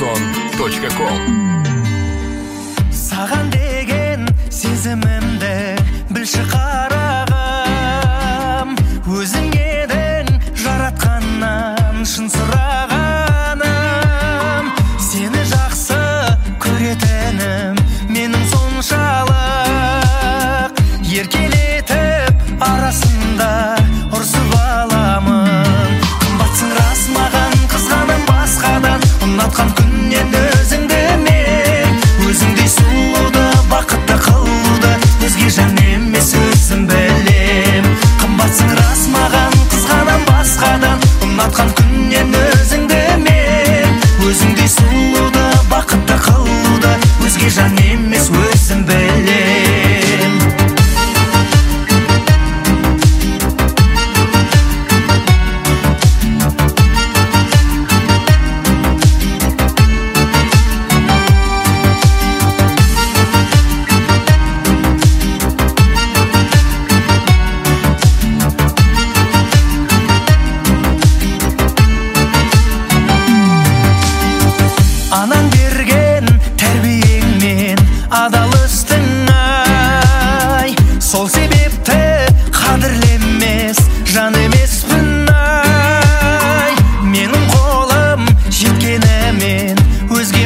Ozon.com. Саған деген сезімімді білші қарағым, өзің едің жаратқаннан шын сұрағаным. Сені жақсы көретінім менің соншалық, еркелетіп арасында ұрсып аламын. Қымбатсың рас маған, қызғанам басқадан, ұнатқан күннен өзіңді мен. Өзіңдей сұлуды бақытты қылуды өзге жан емес өзім білем. Қымбатсың рас маған, қызғанам басқадан, ұнатқан күннен өзіңді мен. Өзіңдей сұлуды бақытты қылуды өзге жан емес өзім білем. Анаң берген тәрбиеңмен адал өстің ай, сол себепті қадірлемес жан емеспін ай. Менің қолым жеткенімен өзге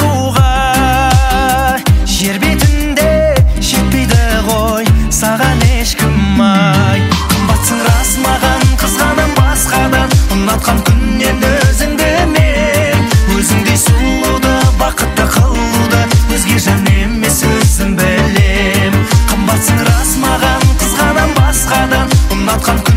аруға, жер бетінде жетпейді ғой саған ешкім ай. Қымбатсың рас маған, қызғанам басқадан, ұнатқан күннен өзіңді мен. Өзіңдей сұлуды бақытты қылуды өзге жан емес өзім білем. Қымбатсың рас маған, қызғанам басқадан, ұнатқан